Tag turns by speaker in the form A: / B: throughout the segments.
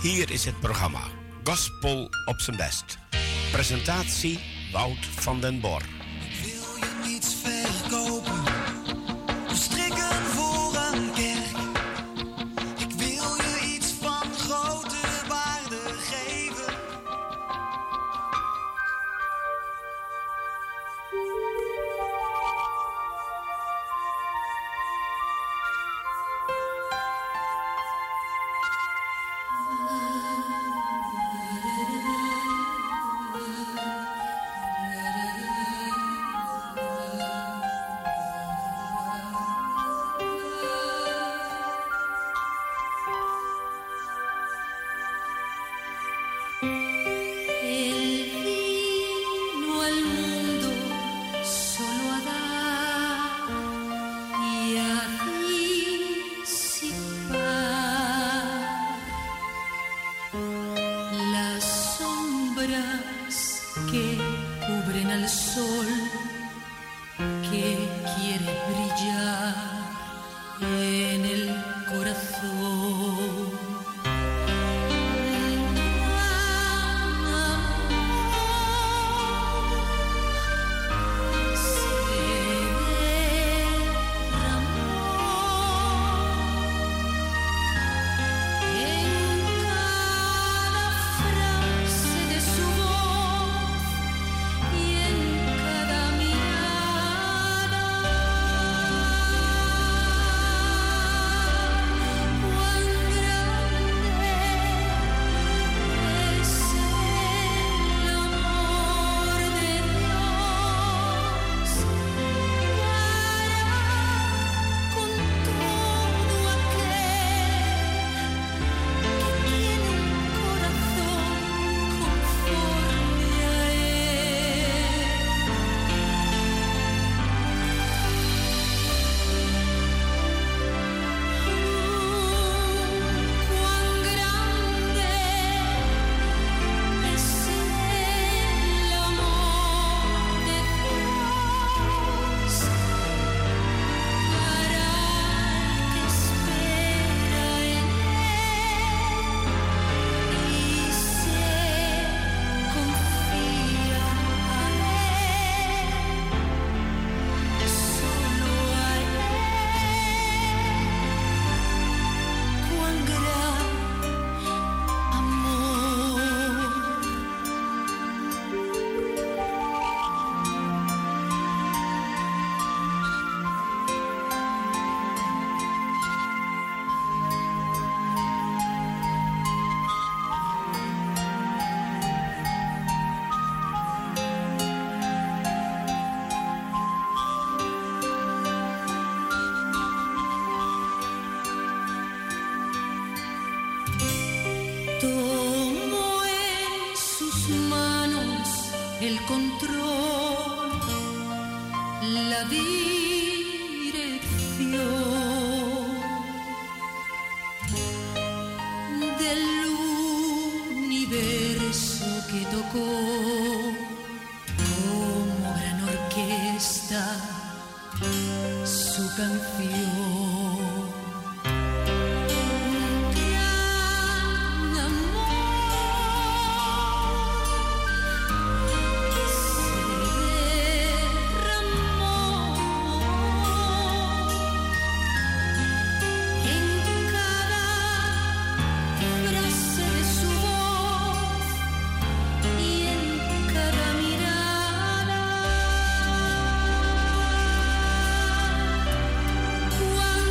A: Hier is het programma Gospel op zijn best. Presentatie Wout van den Bor.
B: Wil je niets verkopen of strikken voor een kerk? Ik wil je iets van grote waarde geven.
C: Cuando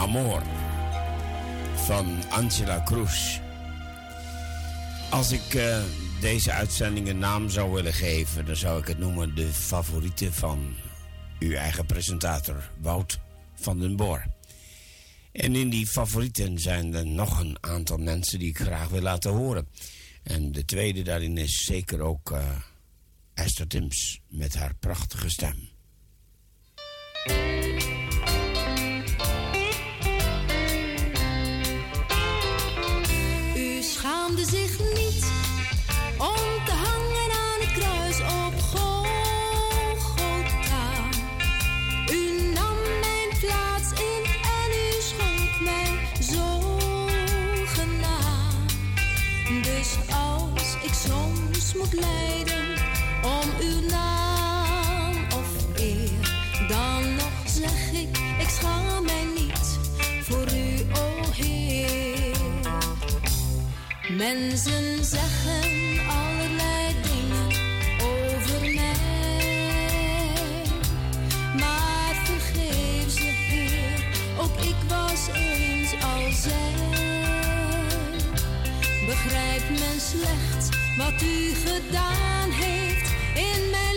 A: Amor van Angela Cruz. Als ik deze uitzending een naam zou willen geven, dan zou ik het noemen de favoriete van uw eigen presentator Wout van den Boor. En in die favorieten zijn er nog een aantal mensen die ik graag wil laten horen. En de tweede daarin is zeker ook Esther Tims met haar prachtige stem.
C: U schaamde zich niet om te hangen aan het kruis op Golgotha. U nam mijn plaats in en u schonk mij zogenaamd. Dus als ik soms moet lijden om uw naam of eer, dan nog zeg ik schaam mij niet voor u, o Heer. Mensen zeggen allerlei dingen over mij, maar vergeef ze, Heer, ook ik was eens als zij. Begrijpt men slechts wat u gedaan heeft in mijn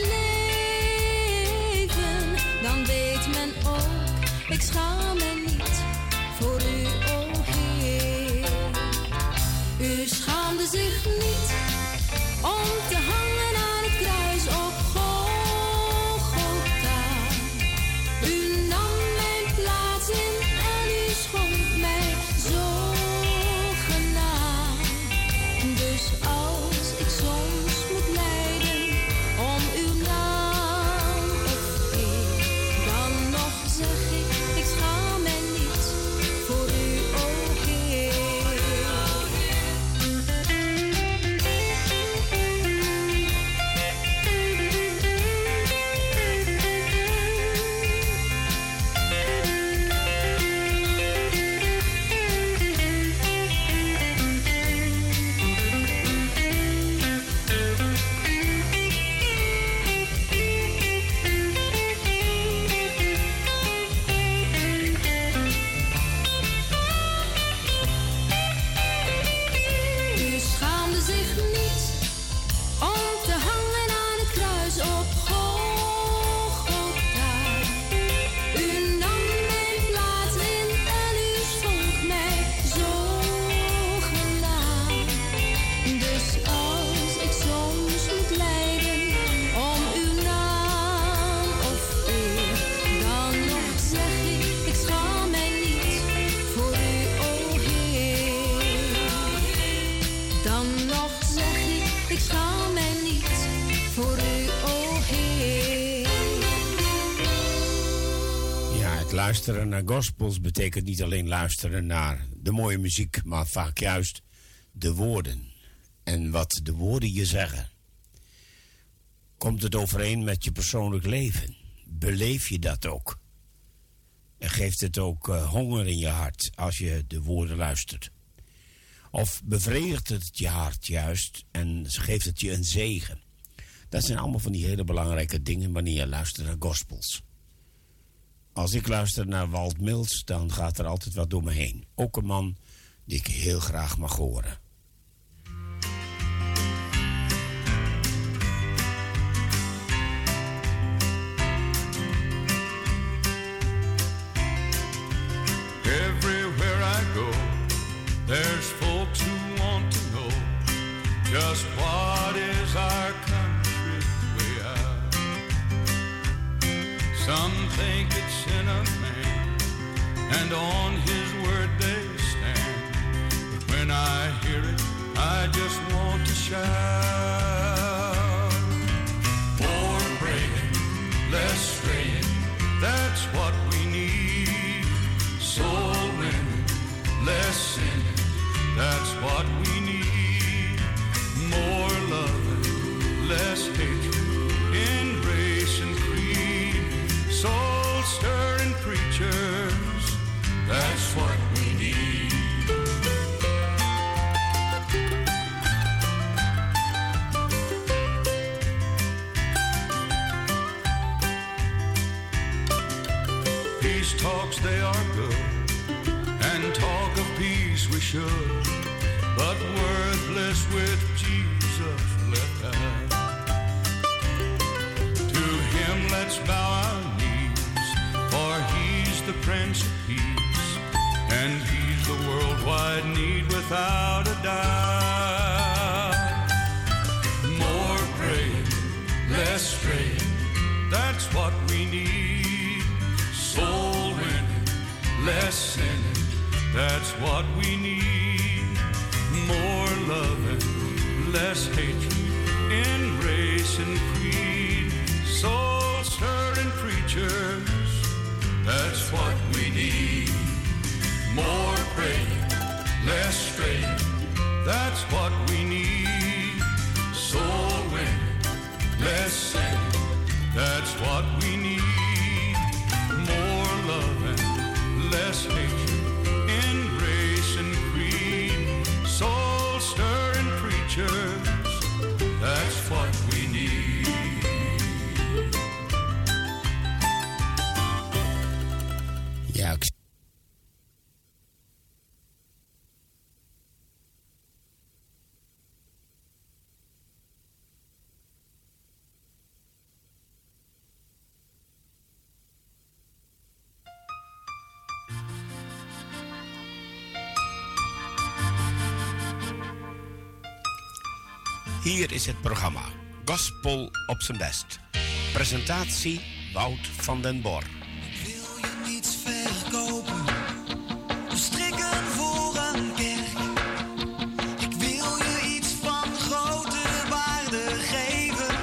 C: leven, dan weet men ook, ik schaam mij niet voor u, o Heer. U schaamde zich niet om te hangen aan het kruis op Golgotha. U nam mijn plaats in en u schonk mij zogenaamd. Dus als ik soms moet lijden om uw naam of eer, dan nog zeg ik schaam mij niet voor u, o Heer. U schaamde zich niet om te hangen aan het kruis op Golgotha. U nam mijn plaats in en u schonk mij zogenaamd. Dus als ik soms moet lijden om uw naam of eer, dan nog zeg ik schaam mij niet voor u, o Heer. Dan nog zeg ik schaam mij niet voor u, o Heer.
A: Ja, het luisteren naar gospels betekent niet alleen luisteren naar de mooie muziek, maar vaak juist de woorden. En wat de woorden je zeggen. Komt het overeen met je persoonlijk leven? Beleef je dat ook? En geeft het ook honger in je hart als je de woorden luistert? Of bevredigt het je hart juist en geeft het je een zegen? Dat zijn allemaal van die hele belangrijke dingen wanneer je luistert naar gospels. Als ik luister naar Walt Mills, dan gaat er altijd wat door me heen. Ook een man die ik heel graag mag horen.
D: Everywhere I go, there's folks who want to know just what is our country way out. Some think it's in a man, and on his word they stand. But when I hear it, I just want to shout. More praying, less straying, that's what we need. Soul winning, less sinning, that's what we need. More loving, less hatred, in race and creed. Soul stirring preachers, that's what we need. Peace talks, they are good, and talk of peace we should, but worthless with Jesus left out. To him let's bow our knees, for he's the Prince of Peace, and he's the worldwide need without a doubt. More praying, less straying, that's what we need. Soul winning, less sinning, that's what we need. More loving, less hatred in race and creed. Soul stirring preachers, that's what we need. More praying, less straying, that's what we need. Soul winning, less sinning, that's what we need. More loving, less hatred in race and creed. Soul stirring preachers, that's what we need.
A: Ja, Hier is het programma Gospel op zijn best. Presentatie Wout van den Bor.
B: Wil je niets verkopen of strikken voor een kerk? Ik wil je iets van grote waarde geven.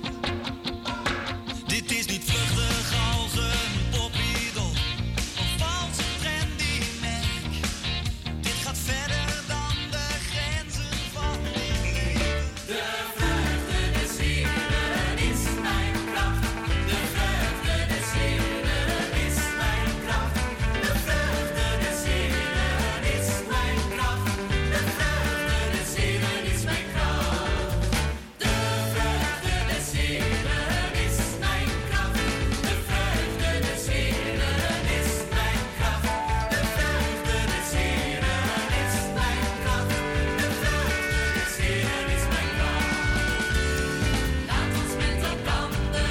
B: Dit is niet vluchtig als een popiedel of valse trendy merk. Dit gaat verder dan de grenzen van dit leven. De vreugde des Heren is mijn kracht. De vreugde des Heren is mijn kracht. De vreugde des Heren is mijn kracht. De vreugde des Heren is mijn kracht. De vreugde des Heren is mijn kracht. De vreugde des Heren is mijn kracht. De vreugde des Heren is mijn kracht. De vreugde des Heren is mijn kracht. Laat ons met elkander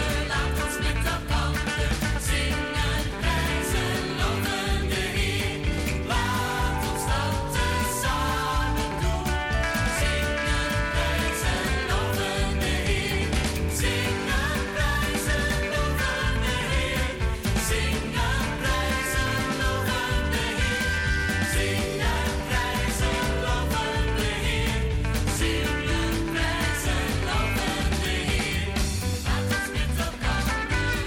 B: zingen, prijzen, loven de Heer. Laat ons dat tezamen doen. Zingen, prijzen, loven de Heer. Zingen, prijzen, loven de Heer. Zingen, prijzen, loven de Heer. Zingen, prijzen, loven de Heer. Zingen, prijzen, loven de Heer. Laat ons met elkander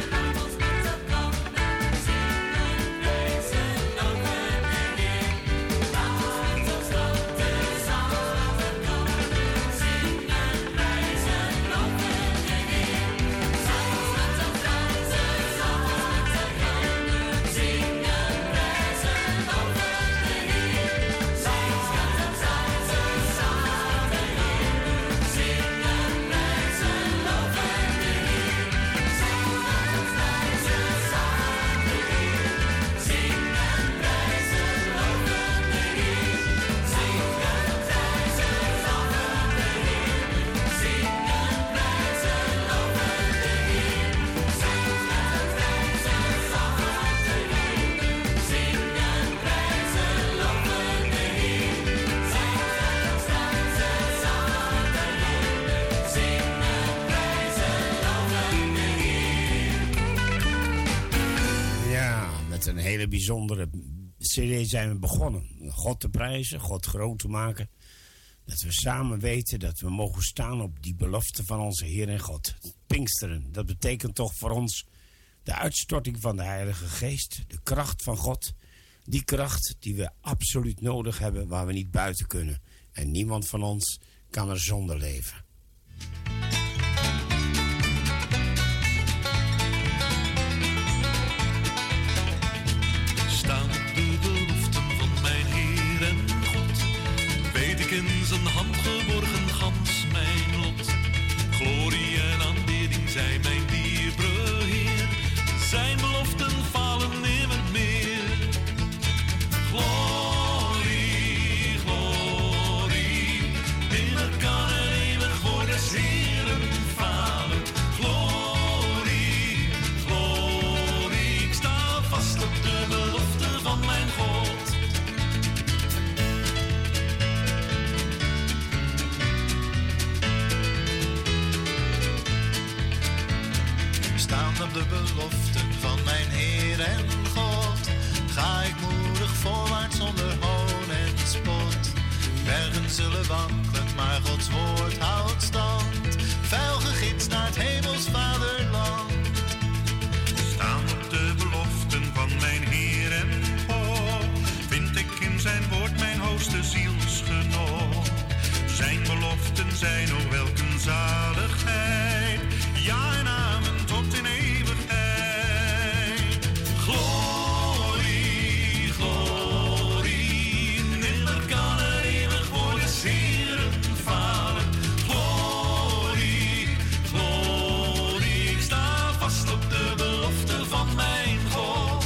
B: zingen, prijzen, loven de Heer. Laat ons met ons dat tezamen doen. Zingen, prijzen, loven de Heer. Laat ons met elkaar zingen, prijzen, loven de Heer. Laat ons met elkaar samen zingen, prijzen, loven de Heer.
A: Ja, met een hele bijzondere CD zijn we begonnen. God te prijzen, God groot te maken. Dat we samen weten dat we mogen staan op die belofte van onze Heer en God. Pinksteren, dat betekent toch voor ons de uitstorting van de Heilige Geest. De kracht van God. Die kracht die we absoluut nodig hebben, waar we niet buiten kunnen. En niemand van ons kan er zonder leven.
E: Staan de beloften van mijn Heer en God, weet ik in zijn hand geborgen gans mijn lot. Glorie en aanbidding zij mijn dierbare Heer, zijn beloften falen nimmer meer. Glorie
F: Staand op de beloften van mijn Heer en God, ga ik moedig voorwaarts zonder hoon en spot. Bergen zullen wankelen, maar Gods woord houdt stand. Vuil gegidst naar het hemels vaderland.
G: Staan op de beloften van mijn Heer en God, vind ik in zijn woord mijn hoogste zielsgenot. Zijn beloften zijn, o welk een zaligheid, ja en amen tot in eeuwigheid. Glorie, glorie, nimmer kan er eeuwig worden Heeren Vader. Glorie, glorie, ik sta vast op de belofte van mijn God.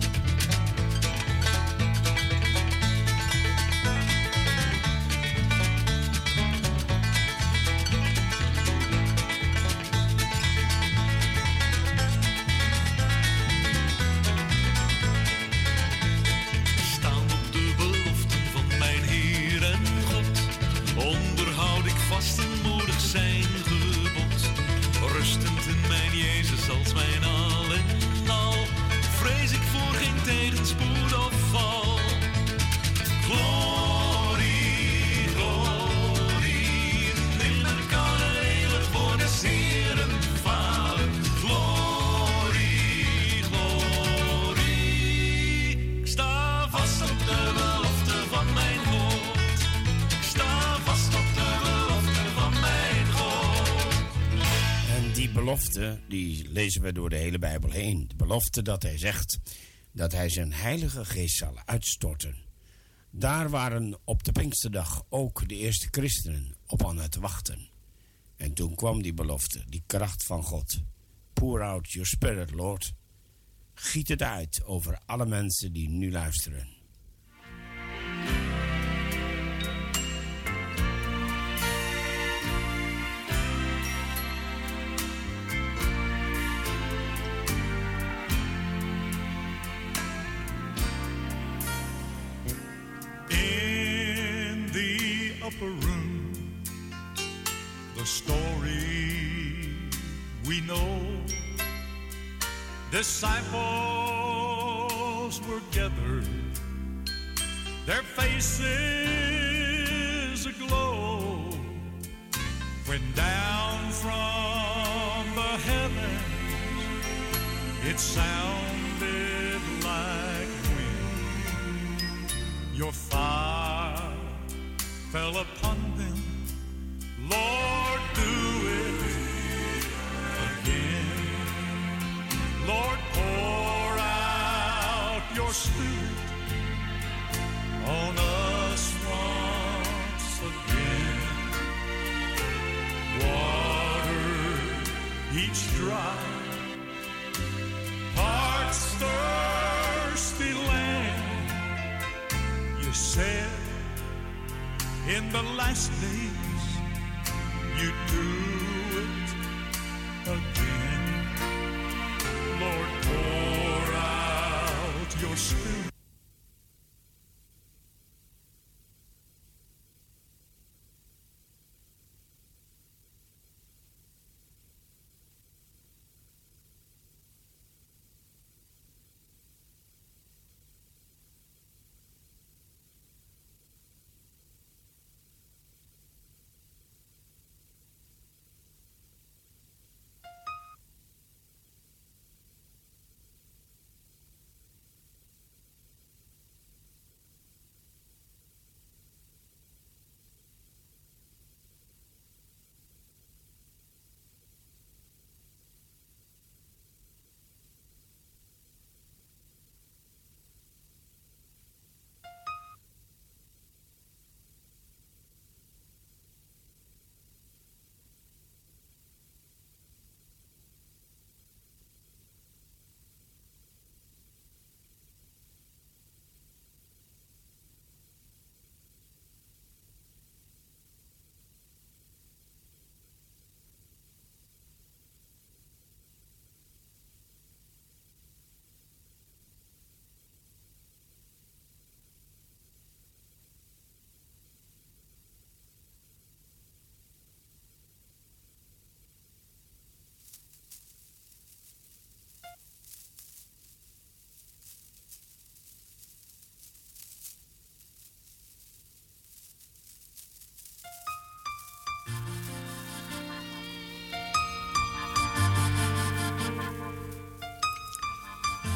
G: Staan op de beloften van mijn Heer en God, onderhoud ik vast en moedig zijn gebod. Rustend in mijn Jezus als mijn al en al, vrees ik voor geen tegenspoed of val. Glorie, glorie, nimmer kan er eeuwig worden Heeren Vader. Glorie, glorie, ik sta vast op de belofte van mijn God. Ik sta vast op de belofte van mijn God.
A: En die belofte, die lezen we door de hele Bijbel heen. De belofte dat hij zegt dat hij zijn heilige geest zal uitstorten. Daar waren op de Pinksterdag ook de eerste christenen op aan het wachten. En toen kwam die belofte, die kracht van God. Pour out your spirit, Lord. Giet het uit over alle mensen die nu luisteren.
G: In the upper room, the story we know. Disciples were gathered, their faces aglow, when down from the heavens it sounded like wind. Your fire fell upon them, Lord, do it again. Lord, pour out your Spirit on us once again. Water each dry, heart's thirsty land. You said in the last days you do it again. Lord, pour out your Spirit.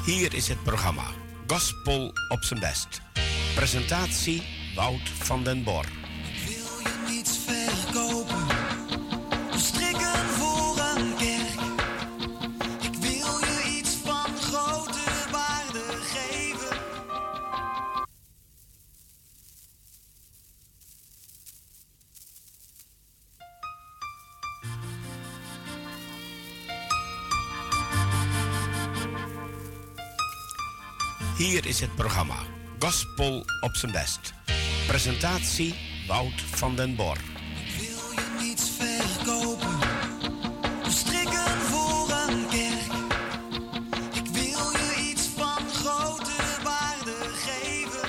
A: Hier is het programma Gospel op zijn best. Presentatie Wout van den Bor.
B: Wil je niets verkopen? Strikken voor een kerk. Ik wil je iets van grote waarde geven.
A: Hier is het programma Gospel op zijn best. Presentatie Wout van den Bor.
B: Wil je niets verkopen? Strikken voor een kerk. Ik wil je iets van grote waarde geven.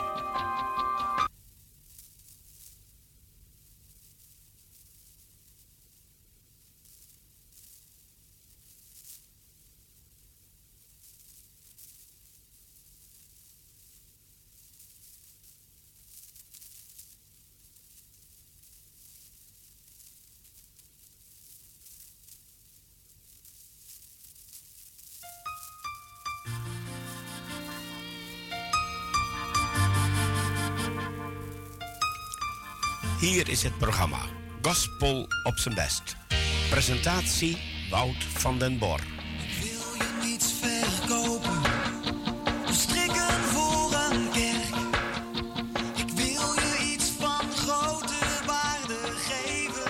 A: Hier is het programma Gospel op zijn best. Presentatie Wout van den Bor.
B: Wil je niets verkopen? Strikken voor een kerk. Ik wil je iets van grote waarde geven.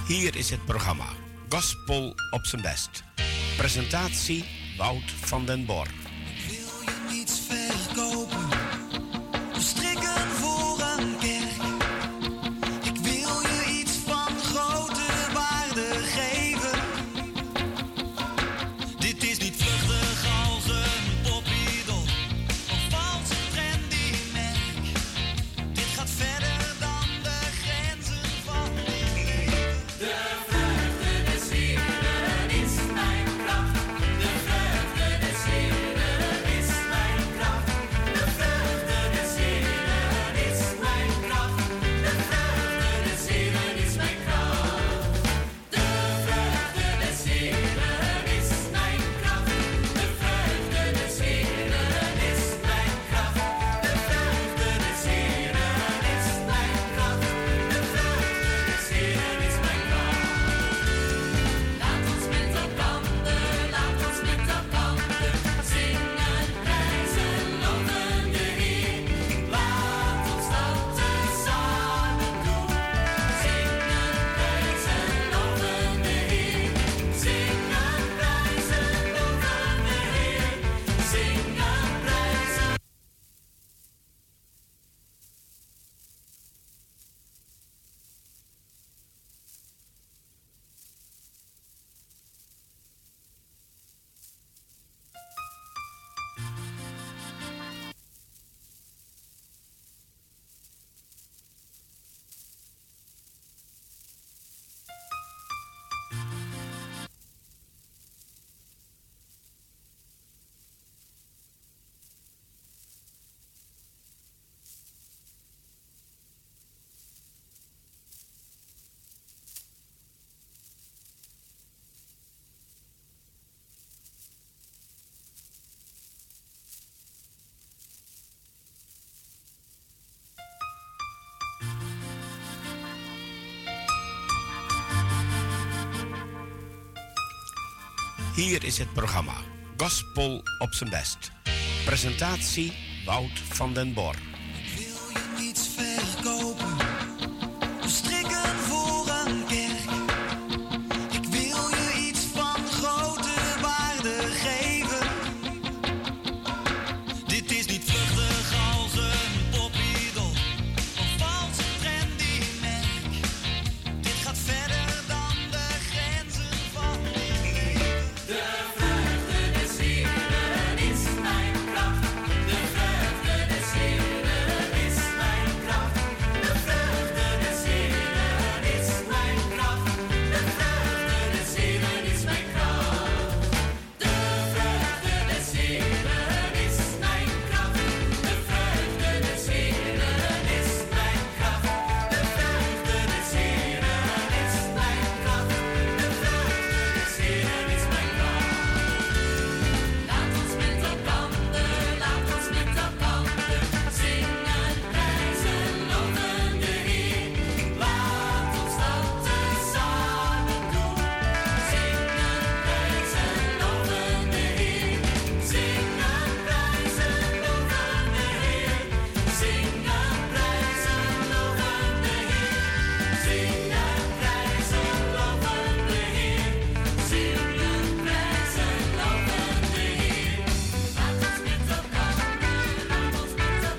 A: Hier is het programma Gospel op zijn best. Presentatie Wout van den Bor.
B: Wil je niets verkopen of strikken voor een kerk? Ik wil je iets van grote waarde geven. Dit is niet vluchtig als een popidol of valse trendy merk. Dit gaat verder dan de grenzen van dit leven. De vreugde des Heren is mijn kracht. De vreugde des Heren is mijn kracht. De vreugde des Heren is mijn kracht. De vreugde des Heren is mijn kracht. De vreugde des Heren is mijn kracht. De vreugde des Heren is mijn kracht. De vreugde des Heren is mijn kracht. De vreugde des Heren is mijn kracht. Laat ons met elkander zingen, prijzen, loven de Heer. Laat ons dat tezamen doen. Zingen, prijzen, loven de Heer. Zingen, prijzen, loven de Heer. Zingen, prijzen.
A: Hier is het programma Gospel op zijn best. Presentatie Wout van den Bor.
B: Wil je niets verkopen of strikken voor een kerk? Ik wil je iets van grote waarde geven. Dit is niet vluchtig als een popidol of valse trendy merk. Dit gaat verder dan de grenzen van dit leven. De vreugde des Heren is mijn kracht. De vreugde des Heren is mijn kracht. De vreugde des Heren is mijn kracht. De vreugde des Heren is mijn kracht. De vreugde des Heren is mijn kracht. De vreugde des Heren is mijn kracht. De vreugde des Heren is mijn kracht. De vreugde des Heren is mijn kracht. Laat ons met elkander zingen, prijzen, loven de Heer. Laat ons dat tezamen doen. Zingen, prijzen, loven de Heer. Zingen, prijzen, loven de Heer. Zingen, prijzen, loven de Heer. Zingen, prijzen, loven de Heer. Zingen, prijzen, loven de Heer. Laat ons met elkander zingen,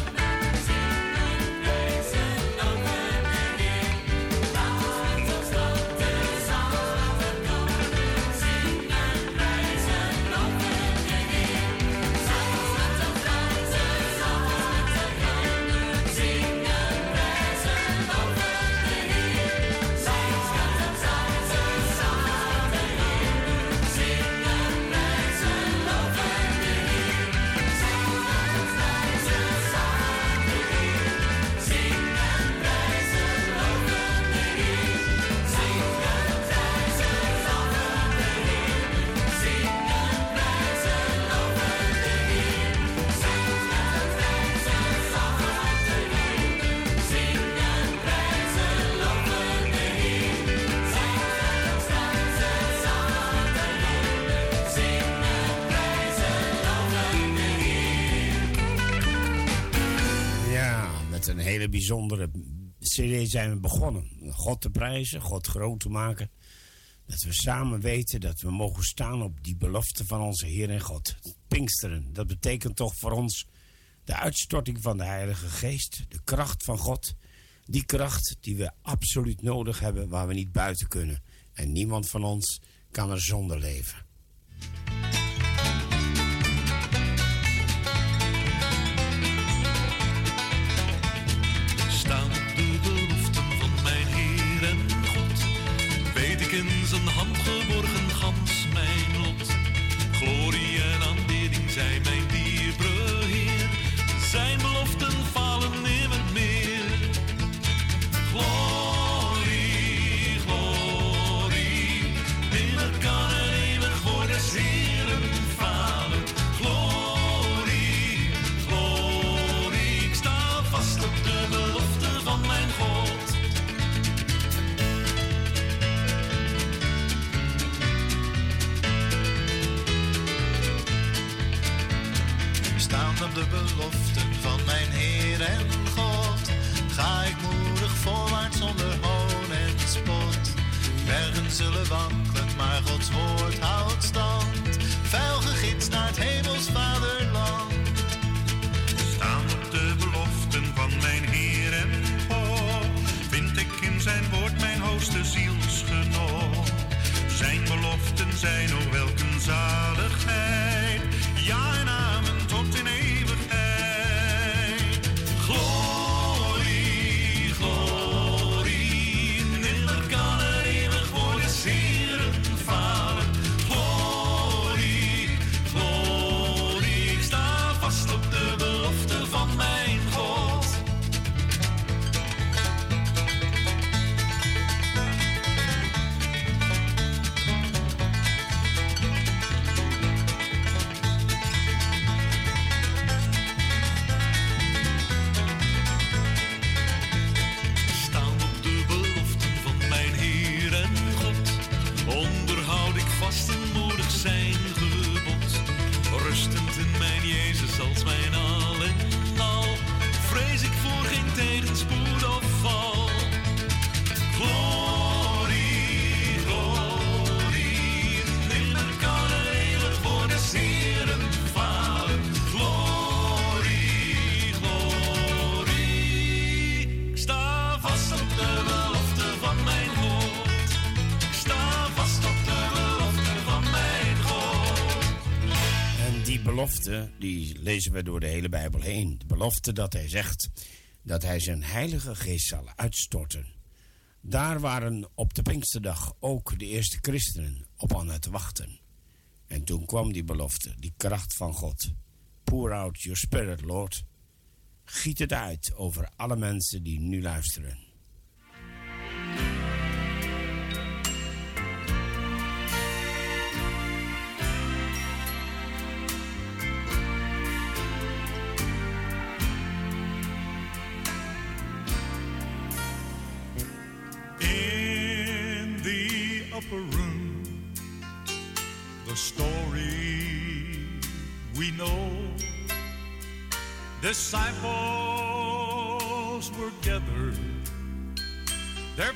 B: prijzen, loven de Heer. Laat ons dat tezamen doen. Zingen, prijzen, loven de Heer. Laat ons met elkaar tezamen zingen, prijzen, loven de Heer. Laat ons met elkaar tezamen zingen, prijzen, loven de Heer.
A: Ja, met een hele bijzondere De CD zijn we begonnen. God te prijzen, God groot te maken. Dat we samen weten dat we mogen staan op die belofte van onze Heer en God. Pinksteren, dat betekent toch voor ons de uitstorting van de Heilige Geest. De kracht van God. Die kracht die we absoluut nodig hebben, waar we niet buiten kunnen. En niemand van ons kan er zonder leven.
E: Staan op de beloften van mijn Heer en God. Weet ik in zijn hand geborgen gans mijn lot. Glorie en aanbidding zij mijn dierbare Heer. Zijn beloften falen nimmer meer. Glorie, glorie. Nimmer kan er eeuwig voor des Heeren falen. Glorie, glorie. Ik sta vast op de belofte van mijn God.
F: Staan op de beloften van mijn Heer en God, ga ik moedig voorwaarts zonder hoon en spot. Bergen zullen wankelen, maar Gods woord houdt stand. Vuil gegidst naar het hemels vaderland.
G: Staan op de beloften van mijn Heer en God, vind ik in zijn woord mijn hoogste zielsgenot. Zijn beloften zijn, o welk een zaligheid, ja en amen tot in eeuwigheid.
E: Glorie, glorie. Nimmer kan er eeuwig voor des Heeren falen. Glorie, glorie. Ik sta vast op de belofte van mijn God. Staan op de beloften van mijn Heer en God. Onderhoud ik vast en moedig zijn gebod. Rustend in mijn Jezus als mijn al en al. Vrees ik voor geen tegenspoed of val. Glorie, glorie. Nimmer kan er eeuwig voor des Heeren falen. Glorie, glorie. Ik sta vast op de belofte van mijn God. Ik sta vast op de belofte van mijn God.
A: En die belofte, die lezen we door de hele Bijbel heen. De belofte dat hij zegt dat hij zijn Heilige Geest zal uitstorten. Daar waren op de Pinksterdag ook de eerste christenen op aan het wachten. En toen kwam die belofte, die kracht van God. Pour out your spirit, Lord. Giet het uit over alle mensen die nu luisteren.
D: In the upper room, the story we know. Disciples were gathered, their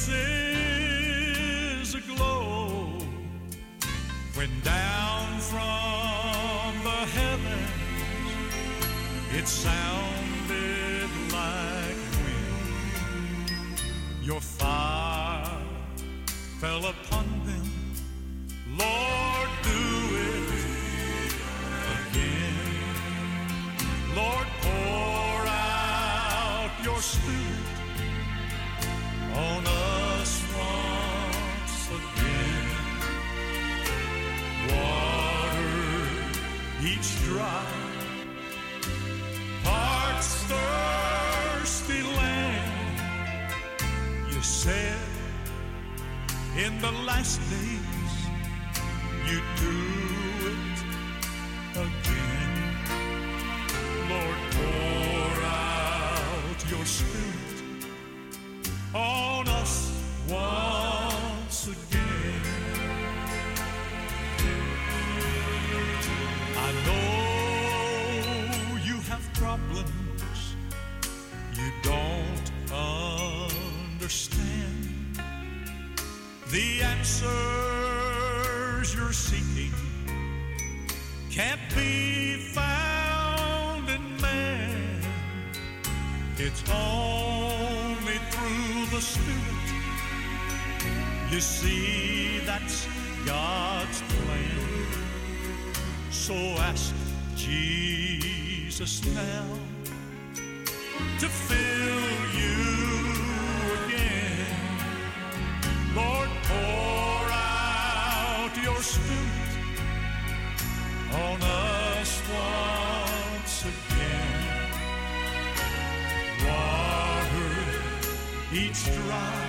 D: faces aglow, when down from the heavens it sounded like wind. Your fire fell upon them, Lord, do it again. Lord, pour out your Spirit on us once again. Water each dry heart's thirsty land. You said in the last days you do it again. Lord, pour out your Spirit on us once again. I know you have problems you don't understand. understand the answers you're seeking can't be found in man. It's only through the Spirit. You see, that's God's plan. So ask Jesus now to fill you again. Lord, pour out your Spirit on us once again. Water each dry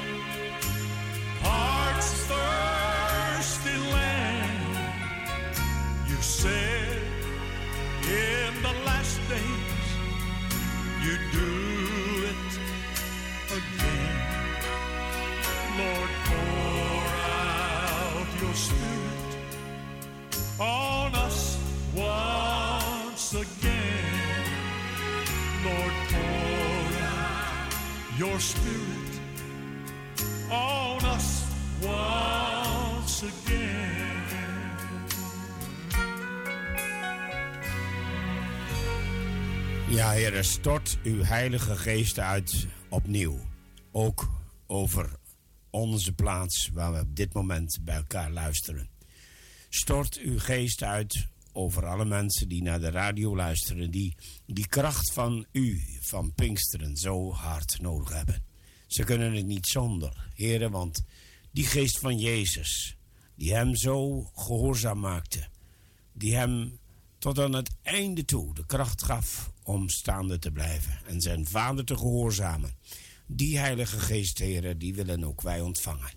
D: heart's thirsty land. You said in the last days you do it again. Lord, pour out your Spirit on us once again. Lord, pour out your Spirit on us once again.
A: Ja, Heere, stort uw heilige geest uit opnieuw. Ook over onze plaats waar we op dit moment bij elkaar luisteren. Stort uw geest uit over alle mensen die naar de radio luisteren, die kracht van u, van Pinksteren, zo hard nodig hebben. Ze kunnen het niet zonder, Heere, want die geest van Jezus, die hem zo gehoorzaam maakte, die hem tot aan het einde toe de kracht gaf om staande te blijven en zijn Vader te gehoorzamen. Die heilige geest, Heere, die willen ook wij ontvangen.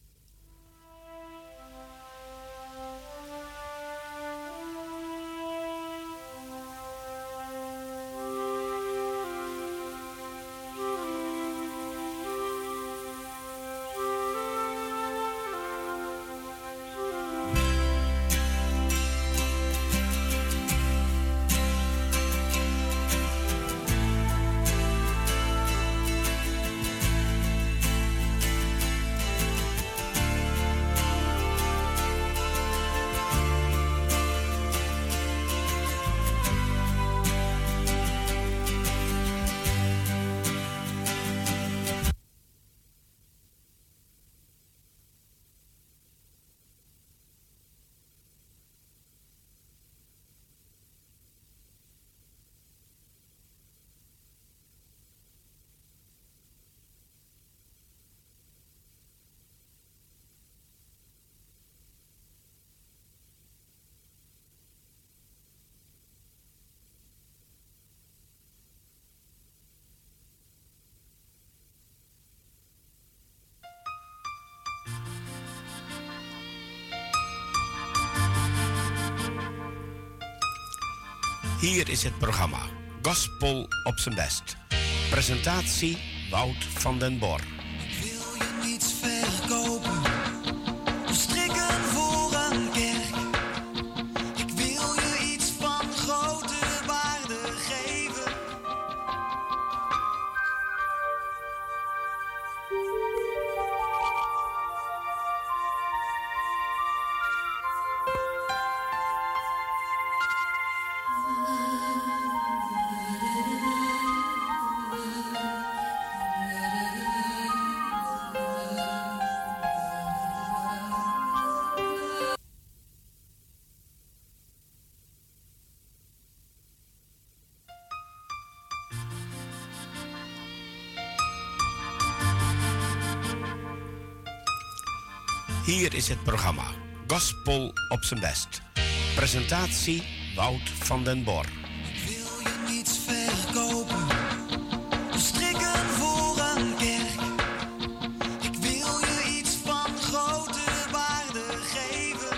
A: Hier is het programma Gospel op zijn best. Presentatie Wout van den Bor.
B: Wil je niets verkopen of strikken voor een kerk? Ik wil je iets van grote waarde geven.
A: Hier is het programma Gospel op zijn best. Presentatie Wout van den Bor.
B: Wil je niets verkopen of strikken voor een kerk? Ik wil je iets van grote waarde geven.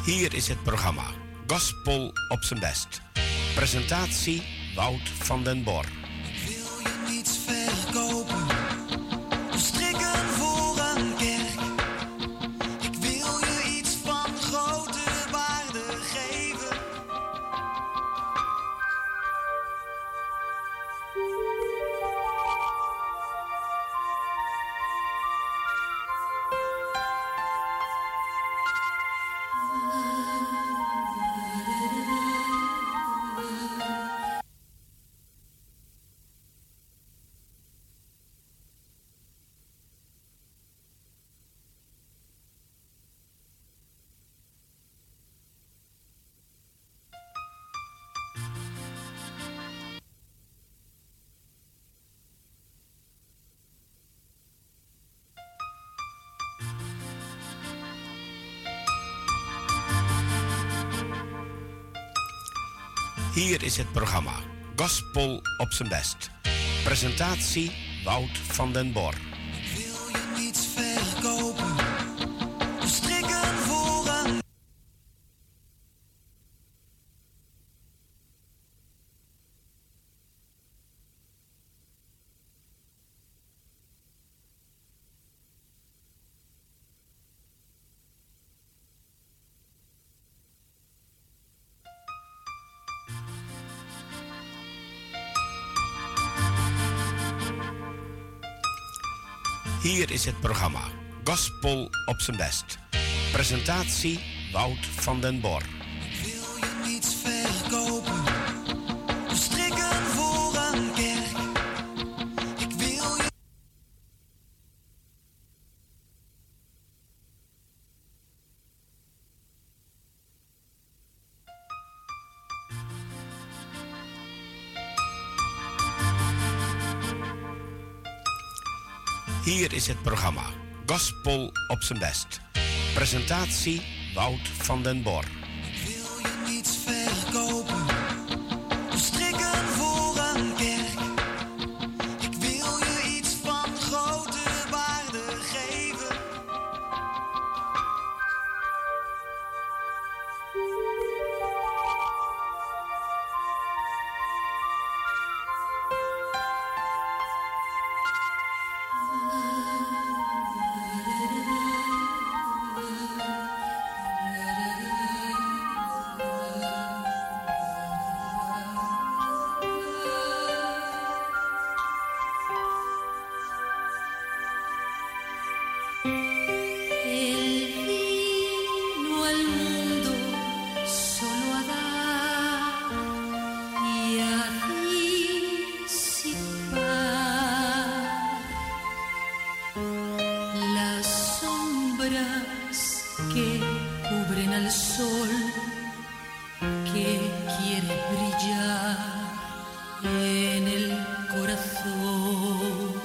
A: Hier is het programma Gospel op zijn best. Presentatie Wout van den Bor.
B: Wil je niets verkopen of strikken voor een kerk? Ik wil je iets van grote waarde geven.
A: Hier is het programma Gospel op zijn best. Presentatie Wout van den Bor.
B: Wil je niets verkopen of strikken voor een...
A: Hier is het programma Gospel op zijn best. Presentatie Wout van den Bor.
B: Wil je niets verkopen of strikken voor een kerk? Ik wil je...
A: Hier is het programma Gospel op zijn best. Presentatie Wout van den Bor.
B: Wil je niets verkopen of strikken voor een kerk? Ik wil je iets van grote waarde geven.
C: Él vino al mundo solo a dar y a disipar las sombras que cubren al sol que quiere brillar en el corazón.